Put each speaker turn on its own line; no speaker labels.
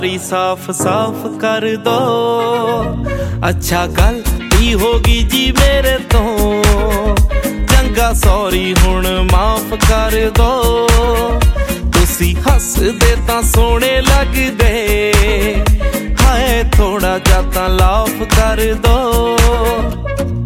साफ साफ कर दो। अच्छा गलती होगी जी मेरे तो, चंगा सॉरी हुण माफ कर दो। तुसी हसदे तां सोहणे लगदे, हाय थोड़ा जा तां लाफ कर दो।